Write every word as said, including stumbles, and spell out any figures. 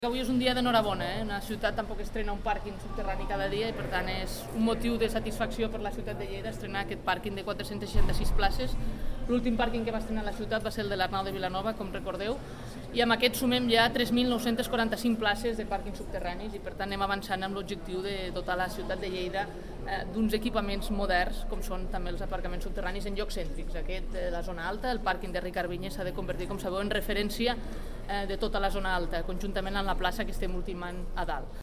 Avui és un dia d'enhorabona, eh? Una ciutat tampoc estrena un pàrquing subterrani cada dia i per tant és un motiu de satisfacció per la ciutat de Lleida estrenar aquest pàrquing de quatre-centes seixanta-sis places. L'últim pàrquing que va estrenar la ciutat va ser el de l'Arnau de Vilanova, com recordeu, i amb aquest sumem ja tres mil nou-cents quaranta-cinc places de pàrquings subterranis i per tant anem avançant amb l'objectiu de dotar la ciutat de Lleida eh, d'uns equipaments moderns com són també els aparcaments subterranis en llocs cèntrics. Aquest de la zona alta, el pàrquing de Ricard Vinyes, s'ha de convertir, com sabeu, en referència eh, de tota la zona alta, conjuntament amb la plaça que estem ultimant a dalt.